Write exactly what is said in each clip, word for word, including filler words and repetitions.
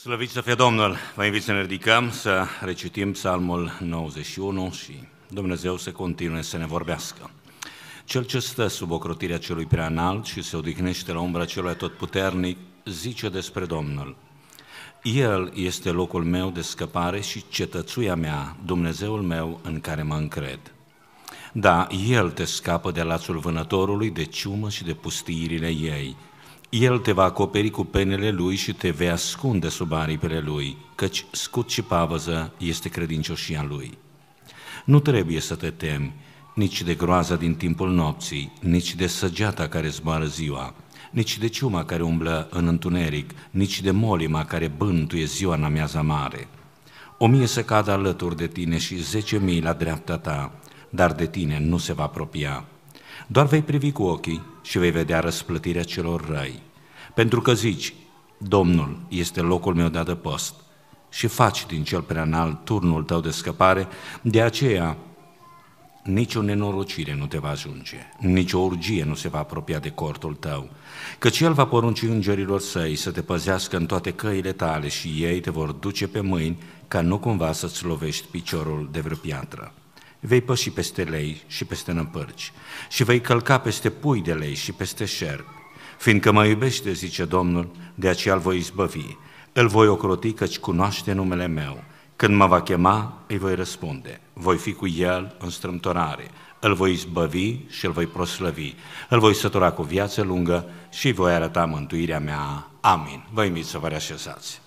Slăvit să fie Domnul! Vă invit să ne ridicăm, să recitim Psalmul nouăzeci și unu și Dumnezeu să continue să ne vorbească. Cel ce stă sub ocrotirea celui prea înalt și se odihnește la umbra celui atotputernic, zice despre Domnul: El este locul meu de scăpare și cetățuia mea, Dumnezeul meu în care mă încred. Da, El te scapă de lațul vânătorului, de ciumă și de pustiirile ei. El te va acoperi cu penele Lui și te vei ascunde sub aripile Lui, căci scut și pavăză este credincioșia Lui. Nu trebuie să te temi nici de groaza din timpul nopții, nici de săgeata care zboară ziua, nici de ciuma care umblă în întuneric, nici de molima care bântuie ziua în amiaza mare. O mie să cadă alături de tine și zece mii la dreapta ta, dar de tine nu se va apropia. Doar vei privi cu ochii și vei vedea răsplătirea celor răi. Pentru că zici: Domnul este locul meu de adăpost și faci din cel prea înalt turnul tău de scăpare, de aceea nici o nenorocire nu te va ajunge, nici o urgie nu se va apropia de cortul tău, căci El va porunci îngerilor săi să te păzească în toate căile tale și ei te vor duce pe mâini ca nu cumva să-ți lovești piciorul de vreo piatră. Vei păși peste lei și peste năpârci și vei călca peste pui de lei și peste șerpi. Fiindcă mă iubește, zice Domnul, de aceea îl voi izbăvi, îl voi ocroti, căci cunoaște numele meu. Când mă va chema, îi voi răspunde, voi fi cu el în strâmtorare, îl voi izbăvi și îl voi proslăvi, îl voi sătura cu viață lungă și îi voi arăta mântuirea mea. Amin. Vă invit să vă reașezați.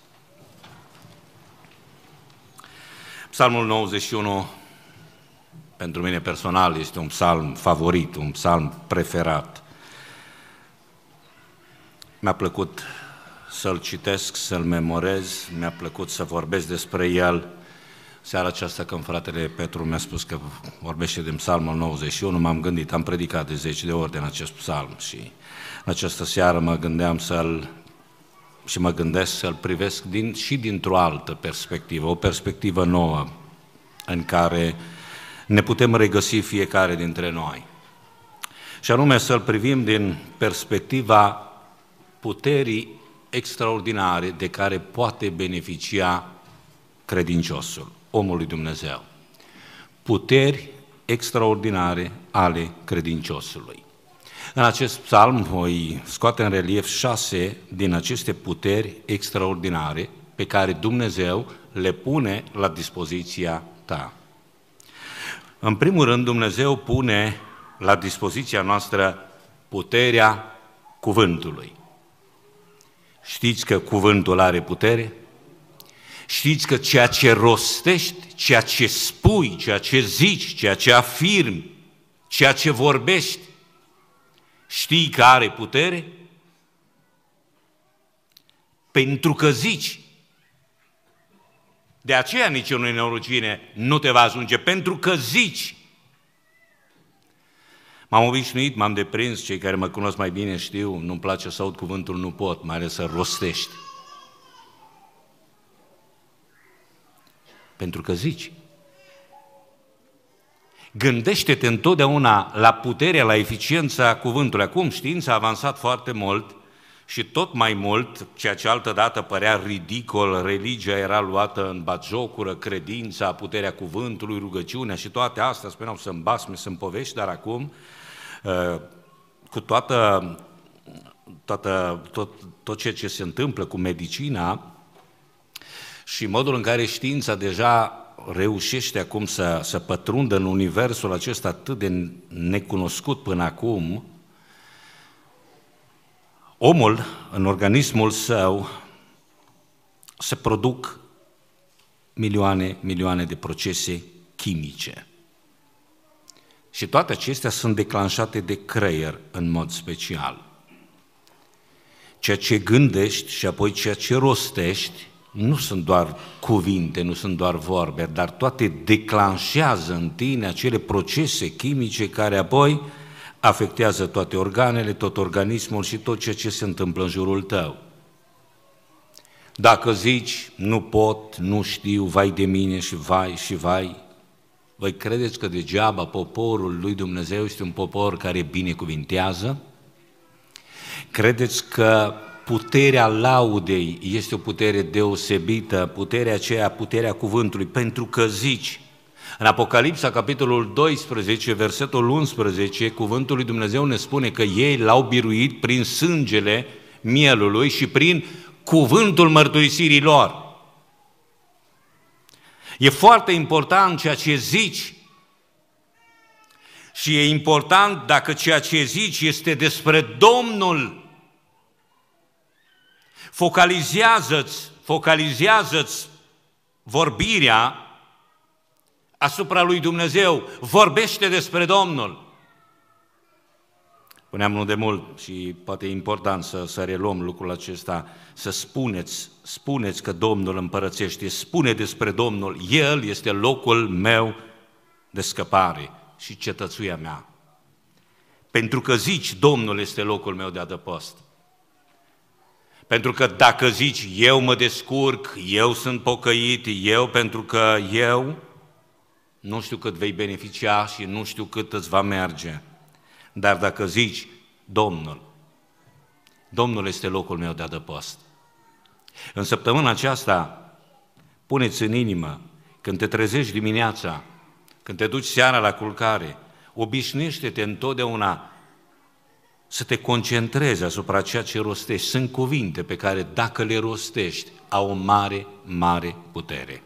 Psalmul nouăzeci și unu, pentru mine personal, este un psalm favorit, un psalm preferat. Mi-a plăcut să-l citesc, să-l memorez, mi-a plăcut să vorbesc despre el. Seara aceasta, când fratele Petru mi-a spus că vorbește din psalmul nouăzeci și unu, m-am gândit, am predicat de zece de ori din acest psalm și în această seară mă gândeam să-l și mă gândesc să-l privesc din, și dintr-o altă perspectivă, o perspectivă nouă în care ne putem regăsi fiecare dintre noi. Și anume să-l privim din perspectiva puterii extraordinare de care poate beneficia credinciosul, omul lui Dumnezeu. Puteri extraordinare ale credinciosului. În acest psalm voi scoate în relief șase din aceste puteri extraordinare pe care Dumnezeu le pune la dispoziția ta. În primul rând, Dumnezeu pune la dispoziția noastră puterea cuvântului. Știți că cuvântul are putere? Știți că ceea ce rostești, ceea ce spui, ceea ce zici, ceea ce afirmi, ceea ce vorbești, știi că are putere? Pentru că zici. De aceea nici o nenorocire nu te va ajunge, pentru că zici. M-am obișnuit, m-am deprins, cei care mă cunosc mai bine știu, nu-mi place să aud cuvântul nu pot, mai ales să rostești. Pentru că zici. Gândește-te întotdeauna la puterea, la eficiența cuvântului. Acum știința a avansat foarte mult și tot mai mult, ceea ce altădată părea ridicol, religia era luată în batjocură, credința, puterea cuvântului, rugăciunea și toate astea, spuneau să-mi basme, să-mi povești, dar acum, cu toată, toată, tot, tot ceea ce se întâmplă cu medicina și modul în care știința deja reușește acum să, să pătrundă în universul acesta atât de necunoscut până acum, omul, în organismul său, se produc milioane, milioane de procese chimice. Și toate acestea sunt declanșate de creier în mod special. Ceea ce gândești și apoi ceea ce rostești nu sunt doar cuvinte, nu sunt doar vorbe, dar toate declanșează în tine acele procese chimice care apoi afectează toate organele, tot organismul și tot ceea ce se întâmplă în jurul tău. Dacă zici, nu pot, nu știu, vai de mine și vai și vai, voi credeți că degeaba poporul lui Dumnezeu este un popor care binecuvintează? Credeți că puterea laudei este o putere deosebită, puterea aceea, puterea cuvântului, pentru că zici. În Apocalipsa, capitolul doisprezece, versetul unsprezece, cuvântul lui Dumnezeu ne spune că ei l-au biruit prin sângele mielului și prin cuvântul mărturisirii lor. E foarte important ceea ce zici și e important dacă ceea ce zici este despre Domnul. Focalizează-ți, focalizează-ți vorbirea asupra lui Dumnezeu, vorbește despre Domnul. Spuneam nu de mult și poate e important să, să reluăm lucrul acesta, să spuneți, spuneți că Domnul împărățește, spune despre Domnul, El este locul meu de scăpare și cetățuia mea. Pentru că zici, Domnul este locul meu de adăpost. Pentru că dacă zici, eu mă descurc, eu sunt pocăit, eu pentru că eu, nu știu cât vei beneficia și nu știu cât îți va merge. Dar dacă zici, Domnul, Domnul este locul meu de adăpost. În săptămâna aceasta, puneți în inimă, când te trezești dimineața, când te duci seara la culcare, obișnuiește-te întotdeauna să te concentrezi asupra ceea ce rostești. Sunt cuvinte pe care, dacă le rostești, au o mare, mare putere.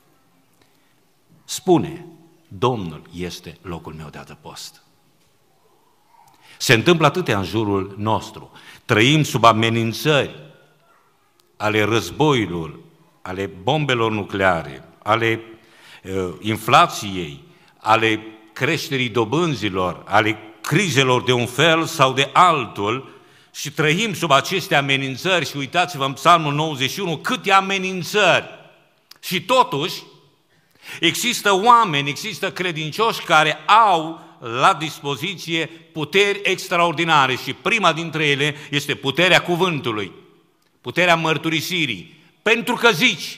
Spune, Domnul este locul meu de adăpost. Se întâmplă atâtea în jurul nostru. Trăim sub amenințări ale războiilor, ale bombelor nucleare, ale uh, inflației, ale creșterii dobânzilor, ale crizelor de un fel sau de altul și trăim sub aceste amenințări și uitați-vă în Psalmul nouăzeci și unu câte amenințări. Și totuși există oameni, există credincioși care au la dispoziție puteri extraordinare și prima dintre ele este puterea cuvântului, puterea mărturisirii, pentru că zici.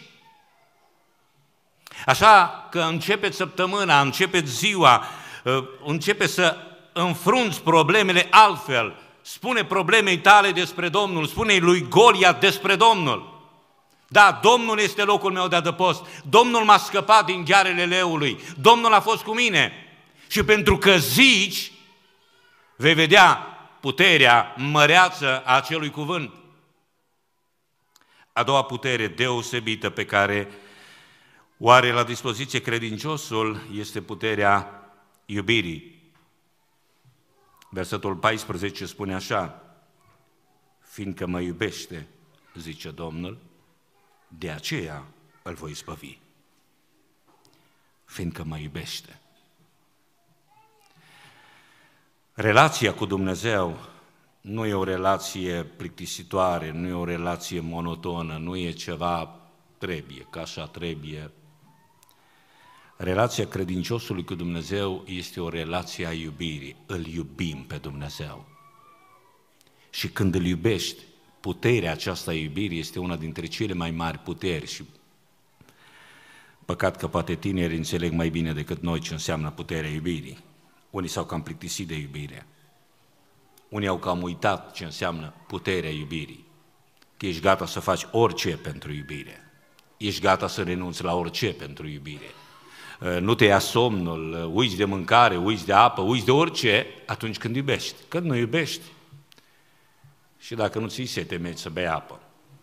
Așa că începeți săptămâna, începeți ziua, începe să înfrunți problemele altfel. Spune problemei tale despre Domnul, spune-i lui Goliat despre Domnul. Da, Domnul este locul meu de adăpost, Domnul m-a scăpat din ghearele leului, Domnul a fost cu mine. Și pentru că zici, vei vedea puterea măreață a acelui cuvânt. A doua putere deosebită pe care o are la dispoziție credinciosul este puterea iubirii. Versetul paisprezece spune așa, fiindcă mă iubește, zice Domnul, de aceea îl voi spăvi. Fiindcă mă iubește. Relația cu Dumnezeu nu e o relație plictisitoare, nu e o relație monotonă, nu e ceva trebuie, că așa trebuie. Relația credinciosului cu Dumnezeu este o relație a iubirii. Îl iubim pe Dumnezeu. Și când îl iubești, puterea aceasta a iubirii este una dintre cele mai mari puteri și păcat că poate tinerii înțeleg mai bine decât noi ce înseamnă puterea iubirii. Unii s-au cam plictisit de iubire. Unii au cam uitat ce înseamnă puterea iubirii. Că ești gata să faci orice pentru iubire. Ești gata să renunți la orice pentru iubire. Nu te ia somnul, uiți de mâncare, uiți de apă, uiți de orice atunci când iubești. Când nu iubești și dacă nu ți-i sete, mergi să bei apă.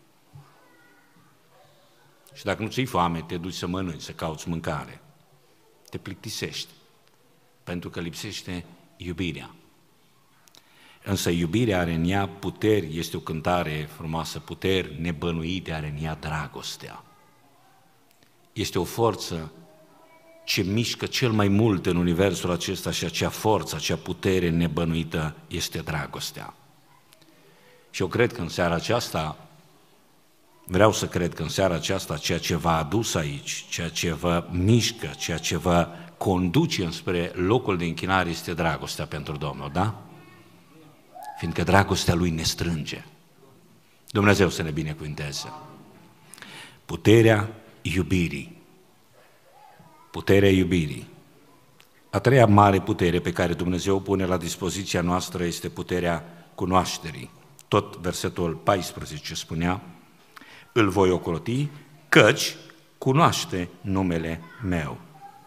Și dacă nu ți-i foame, te duci să mănânci, să cauți mâncare. Te plictisești. Pentru că lipsește iubirea. Însă iubirea are în ea puteri, este o cântare frumoasă, puteri nebănuite are în ea dragostea. Este o forță ce mișcă cel mai mult în universul acesta și acea forță, acea putere nebănuită este dragostea. Și eu cred că în seara aceasta, vreau să cred că în seara aceasta ceea ce v-a adus aici, ceea ce vă mișcă, ceea ce vă conduce înspre locul de închinare este dragostea pentru Domnul, da? Fiindcă dragostea Lui ne strânge. Dumnezeu să ne binecuvânteze. Puterea iubirii. Puterea iubirii. A treia mare putere pe care Dumnezeu o pune la dispoziția noastră este puterea cunoașterii. tot versetul paisprezece spunea, îl voi ocroti, căci cunoaște numele meu.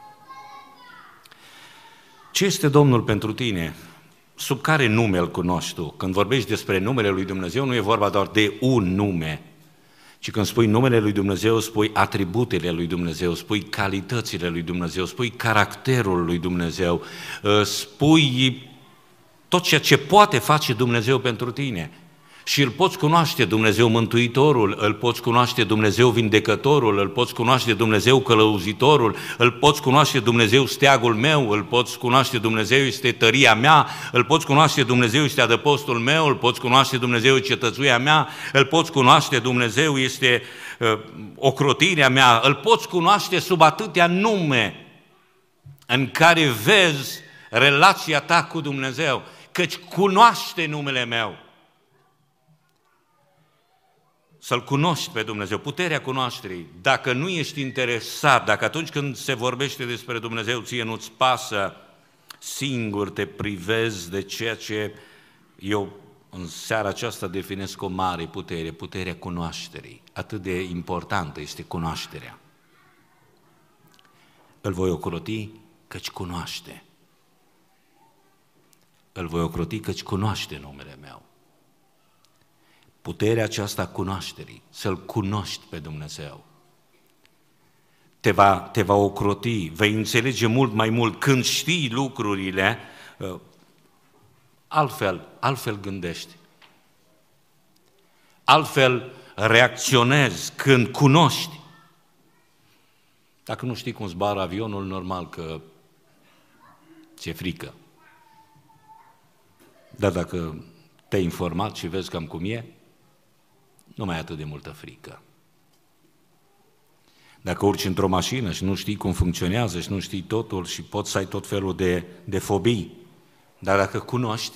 Ce este Domnul pentru tine? Sub care nume îl cunoști tu? Când vorbești despre numele lui Dumnezeu, nu e vorba doar de un nume, ci când spui numele lui Dumnezeu, spui atributele lui Dumnezeu, spui calitățile lui Dumnezeu, spui caracterul lui Dumnezeu, spui tot ceea ce poate face Dumnezeu pentru tine. Și îl poți cunoaște Dumnezeu Mântuitorul, îl poți cunoaște Dumnezeu Vindecătorul, îl poți cunoaște Dumnezeu Călăuzitorul, îl poți cunoaște Dumnezeu Steagul meu, îl poți cunoaște Dumnezeu este tăria mea, îl poți cunoaște Dumnezeu este adăpostul meu, îl poți cunoaște Dumnezeu cetățuia mea, îl poți cunoaște Dumnezeu este uh, ocrotirea mea, îl poți cunoaște sub atâtea nume în care vezi relația ta cu Dumnezeu, căci cunoaște numele meu. Să-L cunoști pe Dumnezeu, puterea cunoașterii. Dacă nu ești interesat, dacă atunci când se vorbește despre Dumnezeu ție nu-ți pasă, singur te privezi de ceea ce eu în seara aceasta definesc o mare putere, puterea cunoașterii. Atât de importantă este cunoașterea. Îl voi ocroti căci cunoaște. Îl voi ocroti căci cunoaște numele meu. Puterea aceasta a cunoașterii, să-L cunoști pe Dumnezeu. Te va, te va ocroti, vei înțelege mult mai mult când știi lucrurile, altfel, altfel gândești. Altfel reacționezi când cunoști. Dacă nu știi cum zboară avionul, normal că ți-e frică. Dar dacă te-ai informat și vezi cam cum e, nu mai ai atât de multă frică. Dacă urci într-o mașină și nu știi cum funcționează și nu știi totul și poți să ai tot felul de, de fobii, dar dacă cunoști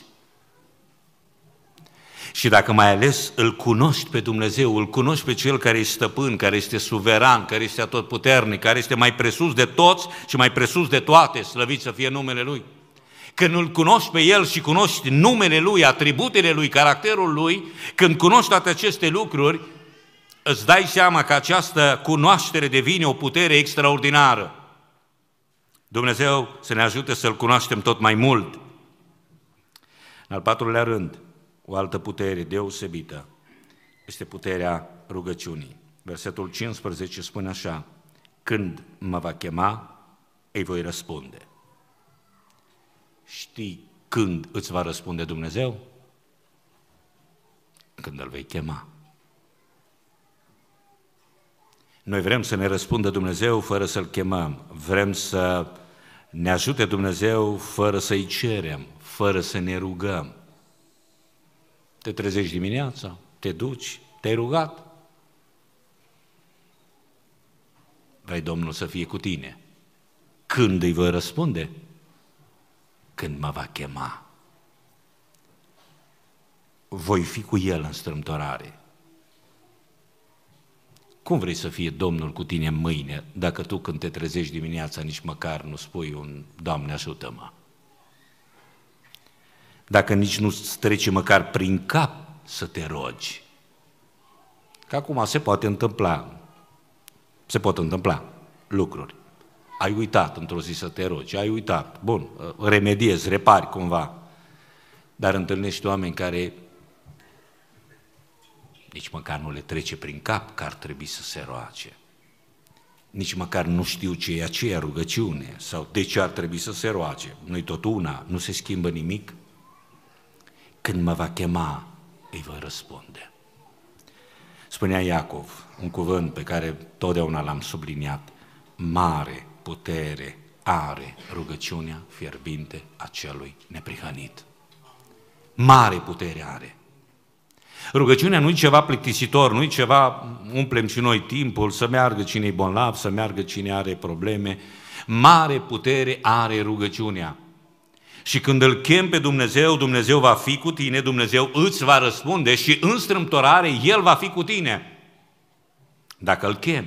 și dacă mai ales îl cunoști pe Dumnezeu, îl cunoști pe Cel care este stăpân, care este suveran, care este atotputernic, care este mai presus de toți și mai presus de toate, slăvit să fie numele Lui. Când îl cunoști pe El și cunoști numele Lui, atributele Lui, caracterul Lui, când cunoști toate aceste lucruri, îți dai seama că această cunoaștere devine o putere extraordinară. Dumnezeu să ne ajute să-L cunoaștem tot mai mult. În al patrulea rând, o altă putere deosebită este puterea rugăciunii. Versetul cincisprezece spune așa, când mă va chema, îi voi răspunde. Știi când îți va răspunde Dumnezeu? Când îl vei chema. Noi vrem să ne răspundă Dumnezeu fără să-L chemăm. Vrem să ne ajute Dumnezeu fără să-i cerem, fără să ne rugăm. Te trezești dimineața, te duci, te-ai rugat. Vrei Domnul să fie cu tine. Când îi voi răspunde? Când mă va chema. Voi fi cu El în strâmtorare. Cum vrei să fie Domnul cu tine mâine, dacă tu când te trezești dimineața nici măcar nu spui un Doamne ajută-mă? Dacă nici nu-ți trece măcar prin cap să te rogi. Că acum se poate întâmpla, se pot întâmpla lucruri. Ai uitat într-o zi să te rogi, ai uitat, bun, remediezi, repari cumva, dar întâlnești oameni care nici măcar nu le trece prin cap că ar trebui să se roage. Nici măcar nu știu ce e aceea rugăciune sau de ce ar trebui să se roage. Nu-i tot una, nu se schimbă nimic. Când mă va chema, îi voi răspunde. Spunea Iacov, un cuvânt pe care totdeauna l-am subliniat, mare putere are rugăciunea fierbinte a celui neprihănit. Mare putere are. Rugăciunea nu e ceva plictisitor, nu e ceva, umplem și noi timpul, să meargă cine e bolnav, să meargă cine are probleme. Mare putere are rugăciunea. Și când îl chem pe Dumnezeu, Dumnezeu va fi cu tine, Dumnezeu îți va răspunde și în strâmtorare El va fi cu tine. Dacă îl chem.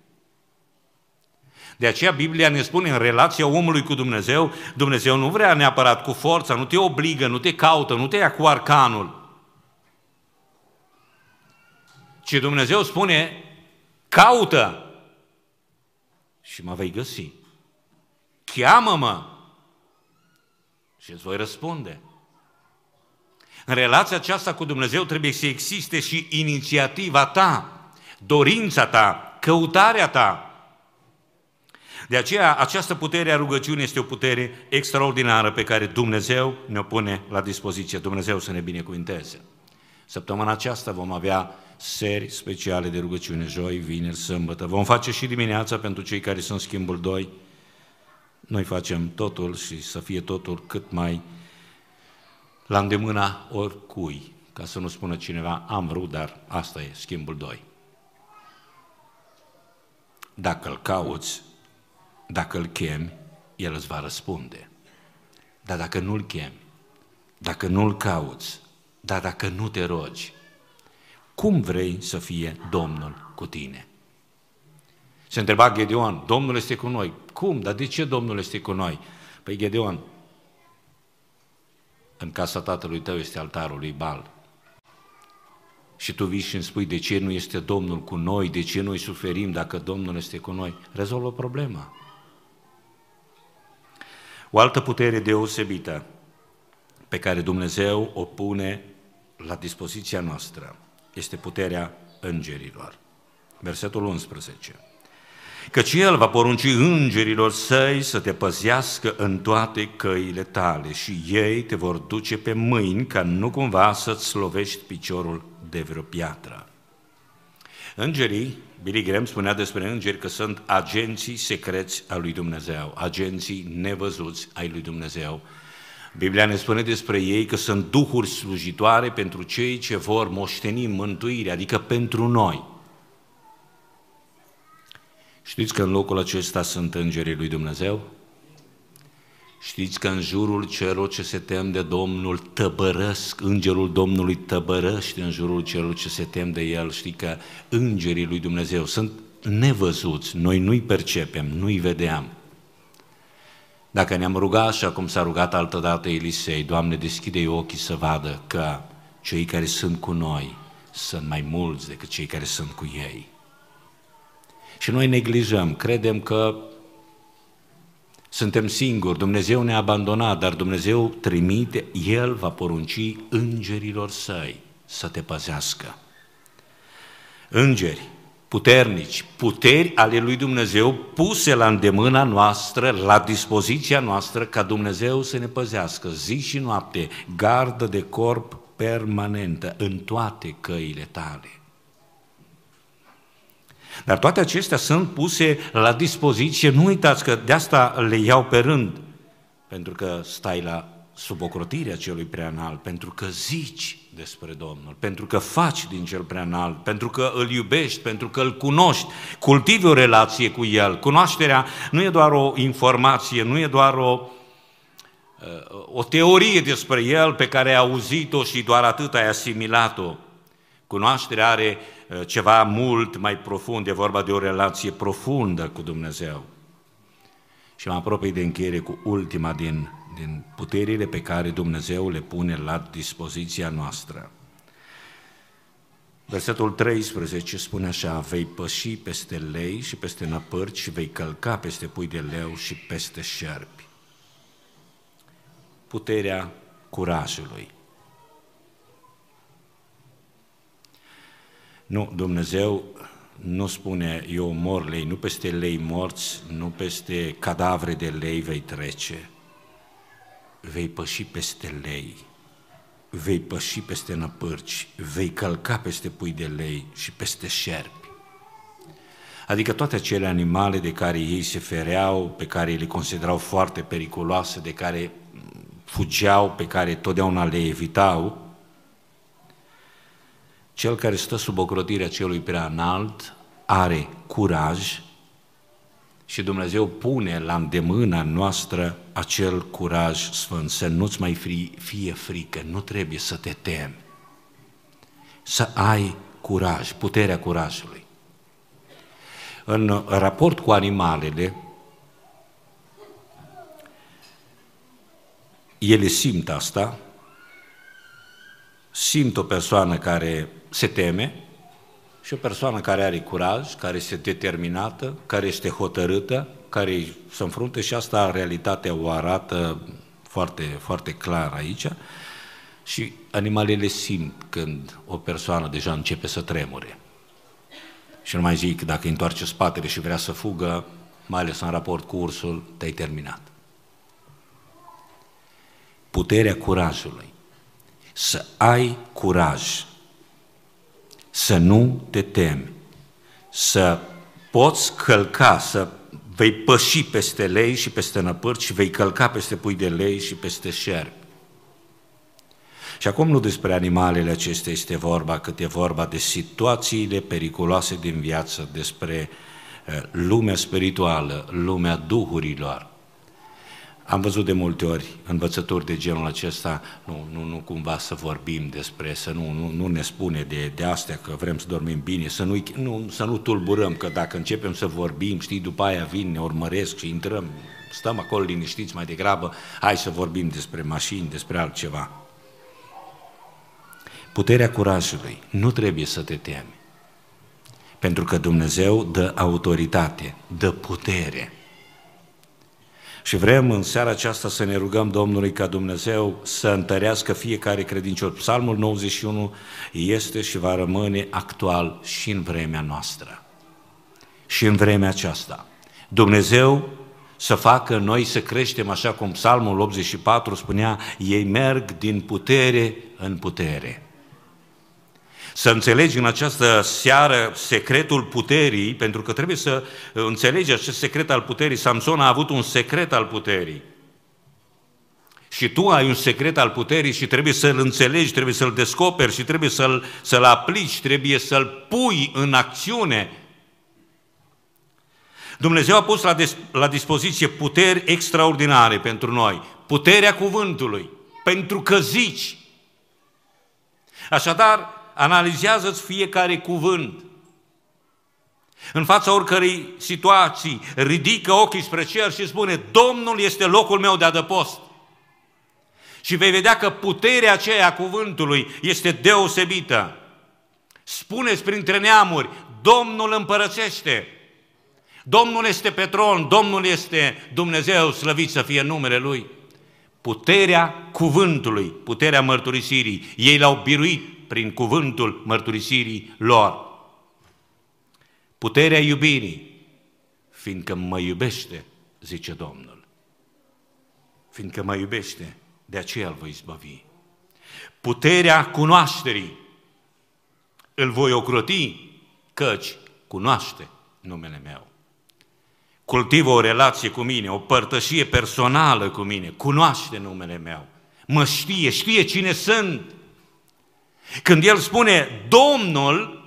De aceea Biblia ne spune în relația omului cu Dumnezeu, Dumnezeu nu vrea neapărat cu forța, nu te obligă, nu te caută, nu te ia cu arcanul. ci Dumnezeu spune, caută și mă vei găsi. Cheamă-mă și îți voi răspunde. În relația aceasta cu Dumnezeu trebuie să existe și inițiativa ta, dorința ta, căutarea ta. De aceea, această putere a rugăciunii este o putere extraordinară pe care Dumnezeu ne-o pune la dispoziție. Dumnezeu să ne binecuvinteze. Săptămâna aceasta vom avea seri speciale de rugăciune, joi, vineri, sâmbătă. Vom face și dimineața pentru cei care sunt schimbul doi. Noi facem totul și să fie totul cât mai la îndemâna oricui, ca să nu spună cineva, am vrut, dar asta e schimbul doi. Dacă îl cauți, dacă îl chemi, el îți va răspunde. Dar dacă nu îl chemi, dacă nu îl cauți, dar dacă nu te rogi, cum vrei să fie Domnul cu tine? Se întreba Gedeon, Domnul este cu noi. Cum? Dar de ce Domnul este cu noi? Păi Gedeon, în casa tatălui tău este altarul lui Baal. Și tu vii și îmi spui, de ce nu este Domnul cu noi, de ce noi suferim dacă Domnul este cu noi? Rezolvă problema. O altă putere deosebită pe care Dumnezeu o pune la dispoziția noastră este puterea îngerilor. Versetul unsprezece. Căci El va porunci îngerilor săi să te păzească în toate căile tale și ei te vor duce pe mâini ca nu cumva să-ți lovești piciorul de vreo piatră. Îngerii, Billy Graham spunea despre îngeri că sunt agenții secreți ai lui Dumnezeu, agenții nevăzuți ai lui Dumnezeu. Biblia ne spune despre ei că sunt duhuri slujitoare pentru cei ce vor moșteni mântuirea, adică pentru noi. Știți că în locul acesta sunt îngerii lui Dumnezeu? Știți că în jurul celor ce se tem de Domnul tăbărăsc, îngerul Domnului tăbărăște în jurul celor ce se tem de El. Știi că îngerii lui Dumnezeu sunt nevăzuți, noi nu-i percepem, nu-i vedeam. Dacă ne-am rugat așa cum s-a rugat altădată Elisei, Doamne, deschide-i ochii să vadă că cei care sunt cu noi sunt mai mulți decât cei care sunt cu ei. Și noi neglijăm, credem că suntem singuri, Dumnezeu ne-a abandonat, dar Dumnezeu trimite, El va porunci îngerilor săi să te păzească. Îngeri puternici, puteri ale lui Dumnezeu puse la îndemâna noastră, la dispoziția noastră, ca Dumnezeu să ne păzească zi și noapte, gardă de corp permanentă în toate căile tale. Dar toate acestea sunt puse la dispoziție, nu uitați că de asta le iau pe rând, pentru că stai la sub ocrotirea celui preanalt, pentru că zici despre Domnul, pentru că faci din cel preanalt, pentru că îl iubești, pentru că îl cunoști, cultivi o relație cu el. Cunoașterea nu e doar o informație, nu e doar o, o teorie despre el pe care ai auzit-o și doar atât ai asimilat-o. Cunoașterea are ceva mult mai profund, e vorba de o relație profundă cu Dumnezeu. Și mă apropii de încheiere cu ultima din, din puterile pe care Dumnezeu le pune la dispoziția noastră. Versetul treisprezece spune așa, vei păși peste lei și peste năpârci și vei călca peste pui de leu și peste șerpi. Puterea curajului. Nu, Dumnezeu nu spune, eu mor lei, nu peste lei morți, nu peste cadavre de lei vei trece, vei păși peste lei, vei păși peste năpârci, vei călca peste pui de lei și peste șerpi. Adică toate acele animale de care ei se fereau, pe care le considerau foarte periculoase, de care fugeau, pe care totdeauna le evitau, cel care stă sub ocrotirea celui prea înalt are curaj și Dumnezeu pune la îndemâna noastră acel curaj sfânt, să nu-ți mai fie frică, nu trebuie să te temi, să ai curaj, puterea curajului. În raport cu animalele, ele simt asta, simt o persoană care se teme Și o persoană care are curaj, care este determinată, care este hotărâtă, care se înfrunte, și asta realitatea o arată foarte, foarte clar aici. Și animalele simt când o persoană deja începe să tremure. Și nu mai zic, dacă îi întoarce spatele și vrea să fugă, mai ales în raport cu ursul, te-ai terminat. Puterea curajului. Să ai curaj, să nu te temi, să poți călca, să vei păși peste lei și peste năpârci și vei călca peste pui de lei și peste șerpi. Și acum nu despre animalele acestea este vorba, cât e vorba de situațiile periculoase din viață, despre lumea spirituală, lumea duhurilor. Am văzut de multe ori învățături de genul acesta, nu, nu, nu cumva să vorbim despre, să nu, nu, nu ne spune de, de astea că vrem să dormim bine, să nu, nu, să nu tulburăm, că dacă începem să vorbim, știi, după aia vin, ne urmăresc și intrăm, stăm acolo liniștiți mai degrabă, hai să vorbim despre mașini, despre altceva. Puterea curajului, nu trebuie să te temi, pentru că Dumnezeu dă autoritate, dă putere. Și vrem în seara aceasta să ne rugăm Domnului ca Dumnezeu să întărească fiecare credincios. Psalmul nouăzeci și unu este și va rămâne actual și în vremea noastră. Și în vremea aceasta. Dumnezeu să facă noi să creștem, așa cum Psalmul optzeci și patru spunea, ei merg din putere în putere. Să înțelegi în această seară secretul puterii, pentru că trebuie să înțelegi acest secret al puterii. Samson a avut un secret al puterii. Și tu ai un secret al puterii și trebuie să-l înțelegi, trebuie să-l descoperi și trebuie să-l, să-l aplici, trebuie să-l pui în acțiune. Dumnezeu a pus la, des, la dispoziție puteri extraordinare pentru noi. Puterea cuvântului, pentru că zici. Așadar, analizează-ți fiecare cuvânt. În fața oricărei situații, ridică ochii spre cer și spune, Domnul este locul meu de adăpost. Și vei vedea că puterea aceea a cuvântului este deosebită. Spune-ți printre neamuri, Domnul împărățește. Domnul este pe tron, Domnul este Dumnezeu, slăvit să fie numele Lui. Puterea cuvântului, puterea mărturisirii, ei l-au biruit prin cuvântul mărturisirii lor. Puterea iubirii, fiindcă mă iubește, zice Domnul. Fiindcă mă iubește, de aceea îl voi izbăvi. Puterea cunoașterii, îl voi ocroti, căci cunoaște numele meu. Cultivă o relație cu mine, o părtășie personală cu mine, cunoaște numele meu, mă știe, știe cine sunt. Când el spune Domnul,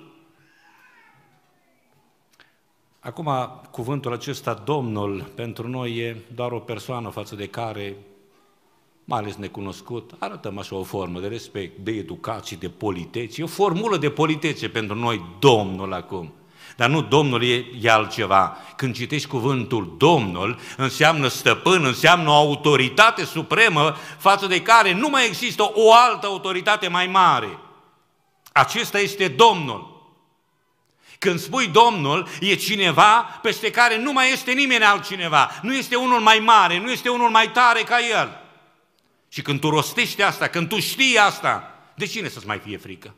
acum cuvântul acesta Domnul pentru noi e doar o persoană față de care, mai ales necunoscut, arătăm așa o formă de respect, de educație, de politețe, o formulă de politețe pentru noi Domnul acum. Dar nu Domnul e, e altceva. Când citești cuvântul Domnul, înseamnă stăpân, înseamnă o autoritate supremă față de care nu mai există o altă autoritate mai mare. Acesta este Domnul. Când spui Domnul, e cineva peste care nu mai este nimeni altcineva. Nu este unul mai mare, nu este unul mai tare ca El. Și când tu rostești asta, când tu știi asta, de cine să-ți mai fie frică?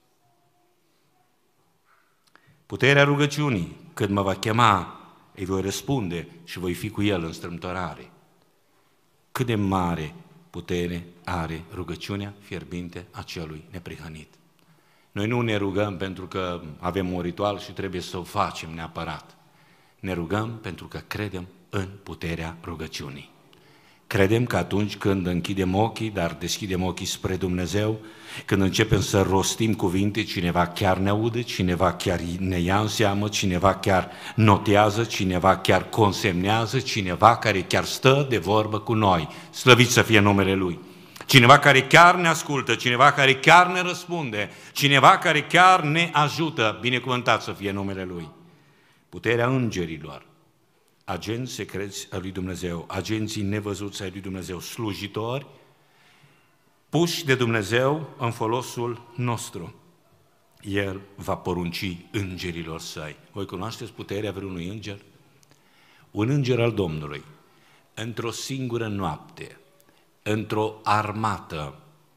Puterea rugăciunii, când mă va chema, îi voi răspunde și voi fi cu El în strâmtorare. Cât de mare putere are rugăciunea fierbinte a celui neprihănit. Noi nu ne rugăm pentru că avem un ritual și trebuie să o facem neapărat. Ne rugăm pentru că credem în puterea rugăciunii. Credem că atunci când închidem ochii, dar deschidem ochii spre Dumnezeu, când începem să rostim cuvinte, cineva chiar ne aude, cineva chiar ne ia în seamă, cineva chiar notează, cineva chiar consemnează, cineva care chiar stă de vorbă cu noi. Slăvit să fie numele Lui. Cineva care chiar ne ascultă, cineva care chiar ne răspunde, cineva care chiar ne ajută, binecuvântat să fie numele Lui. Puterea îngerilor, agenți secreți ai lui Dumnezeu, agenții nevăzuți ai lui Dumnezeu, slujitori, puși de Dumnezeu în folosul nostru. El va porunci îngerilor săi. Voi cunoașteți puterea vreunui înger? Un înger al Domnului, într-o singură noapte, într-o armată,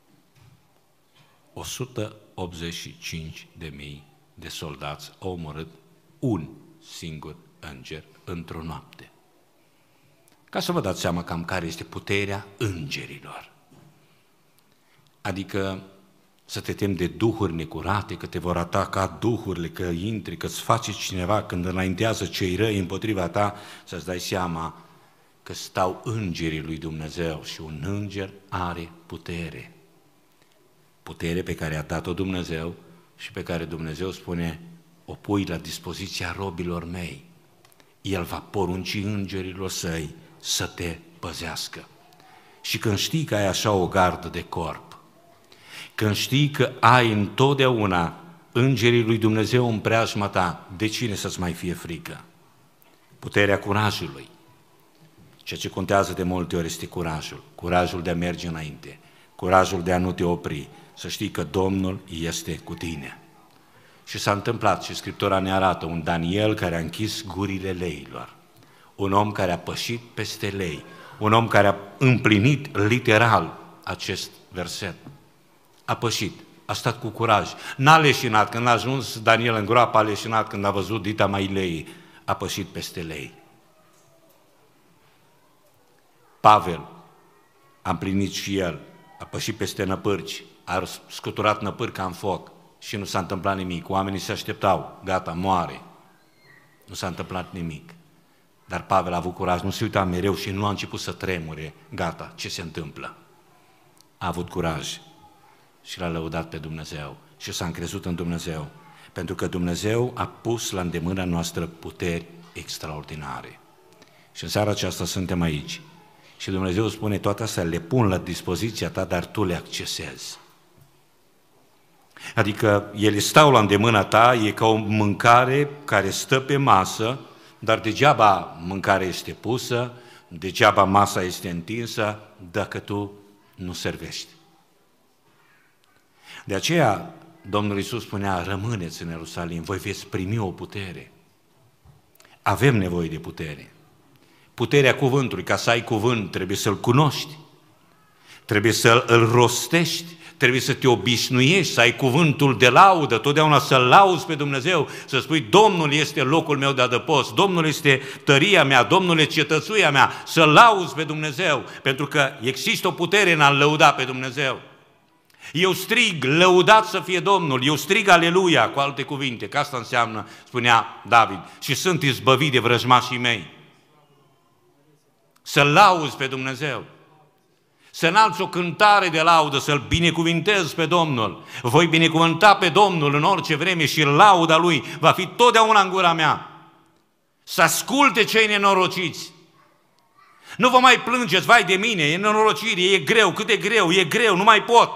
o sută optzeci și cinci de mii de soldați au omorât un singur înger într-o noapte. Ca să vă dați seama cam care este puterea îngerilor. Adică să te temi de duhuri necurate, că te vor ataca duhurile, că intri, că îți face cineva, când înaintează cei răi împotriva ta, să-ți dai seama că stau îngerii lui Dumnezeu și un înger are putere. Putere pe care a dat-o Dumnezeu și pe care Dumnezeu spune, o pui la dispoziția robilor mei. El va porunci îngerilor săi să te păzească. Și când știi că ai așa o gardă de corp, când știi că ai întotdeauna îngerii lui Dumnezeu în preajma ta, de cine să-ți mai fie frică? Puterea curajului. Ceea ce contează de multe ori este curajul. Curajul de a merge înainte, curajul de a nu te opri, să știi că Domnul este cu tine. Și s-a întâmplat și Scriptura ne arată un Daniel care a închis gurile leilor, un om care a pășit peste lei, un om care a împlinit literal acest verset. A pășit, a stat cu curaj, n-a leșinat, când a ajuns Daniel în groapă, a leșinat când a văzut dita mai lei, a pășit peste lei. Pavel a împlinit și el, a pășit peste năpârci, a scuturat năpârca în foc și nu s-a întâmplat nimic. Oamenii se așteptau, gata, moare. Nu s-a întâmplat nimic. Dar Pavel a avut curaj, nu se uita mereu și nu a început să tremure. Gata, ce se întâmplă? A avut curaj și l-a lăudat pe Dumnezeu și s-a încrezut în Dumnezeu, pentru că Dumnezeu a pus la îndemâna noastră puteri extraordinare. Și în seara aceasta suntem aici și Dumnezeu spune, toate astea le pun la dispoziția ta, dar tu le accesezi. Adică ele stau la îndemâna ta, e ca o mâncare care stă pe masă, dar degeaba mâncarea este pusă, degeaba masa este întinsă, dacă tu nu servești. De aceea Domnul Iisus spunea, rămâneți în Ierusalim, voi veți primi o putere. Avem nevoie de putere. Puterea cuvântului, ca să ai cuvânt, trebuie să-l cunoști, trebuie să-l rostești, trebuie să te obișnuiești, să ai cuvântul de laudă, totdeauna să lauzi pe Dumnezeu, să spui, Domnul este locul meu de adăpost, Domnul este tăria mea, Domnul este cetățuia mea, să lauzi pe Dumnezeu, pentru că există o putere în a-L lăuda pe Dumnezeu. Eu strig, lăudat să fie Domnul, eu strig aleluia, cu alte cuvinte, că asta înseamnă, spunea David, și sunt izbăvit de vrăjmașii mei. Să lauzi pe Dumnezeu, să înalți o cântare de laudă, să-L binecuvintezi pe Domnul. Voi binecuvânta pe Domnul în orice vreme și lauda Lui va fi totdeauna în gura mea. Să asculte cei nenorociți. Nu vă mai plângeți, vai de mine, e nenorocire, e greu, cât de greu, e greu, nu mai pot.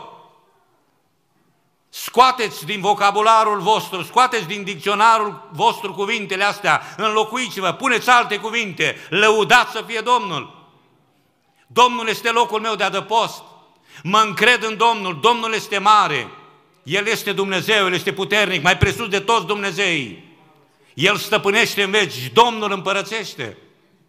Scoateți din vocabularul vostru, scoateți din dicționarul vostru cuvintele astea, înlocuiți-vă, puneți alte cuvinte, lăudați să fie Domnul. Domnul este locul meu de adăpost, mă încred în Domnul, Domnul este mare, El este Dumnezeu, El este puternic, mai presus de toți Dumnezeii. El stăpânește în veci, Domnul împărățește.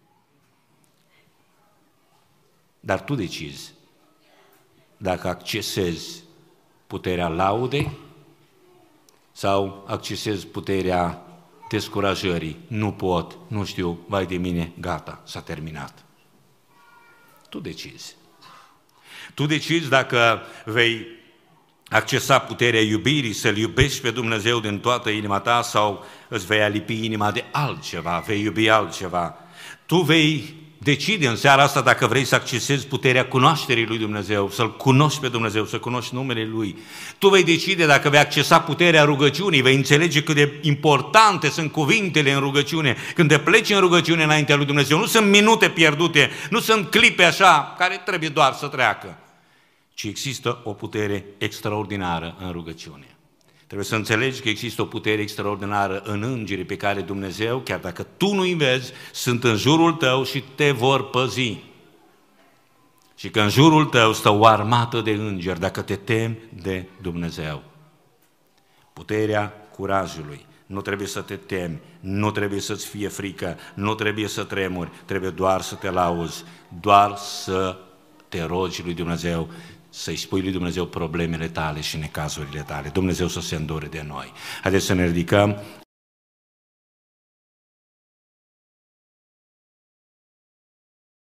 Dar tu decizi dacă accesezi puterea laudei sau accesezi puterea descurajării. Nu pot, nu știu, vai de mine, gata, s-a terminat. Tu decizi. Tu decizi dacă vei accesa puterea iubirii, să-L iubești pe Dumnezeu din toată inima ta sau îți vei alipi inima de altceva, vei iubi altceva. Tu vei decide în seara asta dacă vrei să accesezi puterea cunoașterii lui Dumnezeu, să-L cunoști pe Dumnezeu, să cunoști numele Lui. Tu vei decide dacă vei accesa puterea rugăciunii, vei înțelege cât de importante sunt cuvintele în rugăciune. Când te pleci în rugăciune înaintea lui Dumnezeu, nu sunt minute pierdute, nu sunt clipe așa care trebuie doar să treacă, ci există o putere extraordinară în rugăciune. Trebuie să înțelegi că există o putere extraordinară în îngerii pe care Dumnezeu, chiar dacă tu nu-i vezi, sunt în jurul tău și te vor păzi. Și că în jurul tău stă o armată de îngeri, dacă te temi de Dumnezeu. puterea curajului. Nu trebuie să te temi, nu trebuie să-ți fie frică, nu trebuie să tremuri, trebuie doar să te lauzi, doar să te rogi lui Dumnezeu, să-i spui lui Dumnezeu problemele tale și necazurile tale. Dumnezeu să se îndure de noi. Haideți să ne ridicăm.